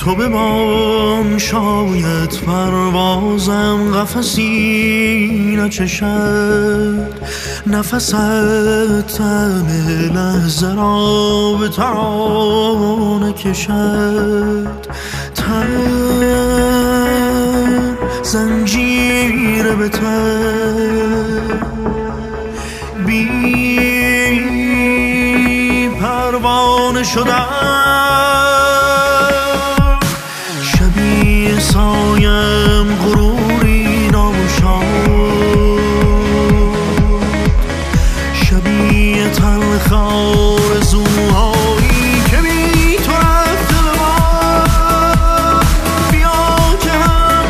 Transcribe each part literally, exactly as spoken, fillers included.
تو بمان شاید پروازم قفسی نچشد، نفست طعم لحظه را به ترانه کشد. تن زنجیر به تن بی پروانه شدم، شبیه سایم غروری ناشاد، شبیه تلخ آرزوهایی که بی تو رفته به ما. بیا که هم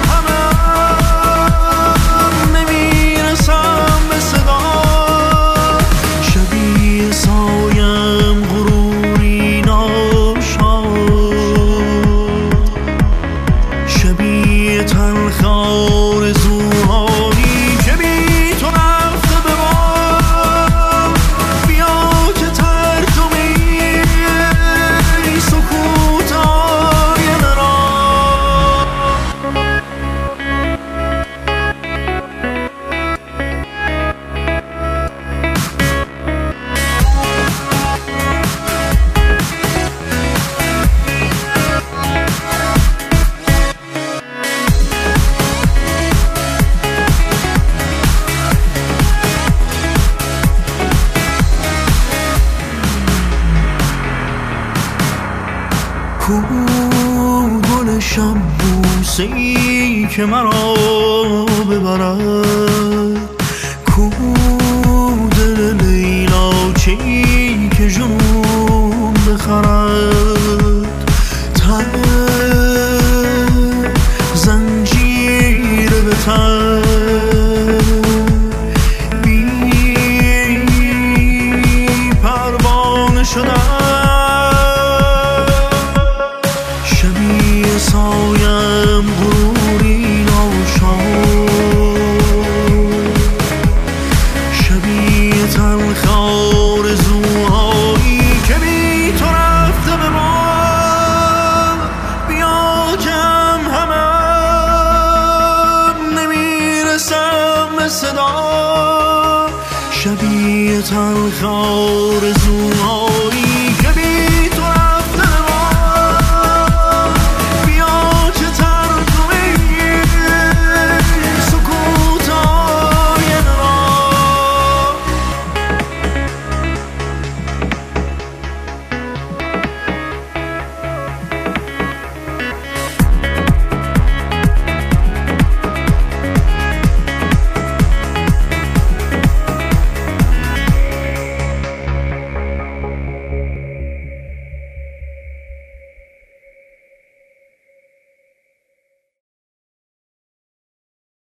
همم نمیرسم به صدا، شبیه سایم غروری ناشاد، شبیه تلخ آرزوهایی که بی تو رفته به ما. بیا که ترجمه ای سکوت آینه را کو گل شب بوسه‌ای که مرا ببرد، کو دل لیلاچه‌ای که جنون بخرد. تن زنجیر به تن بی پروانه شدم، شبیه سایم غروری ناشاد، شبیه تلخ آرزوهایی که بی تو رفته به ما. بیا که هم همم نمیرسم به صدا، شبیه تلخ آرزوهایی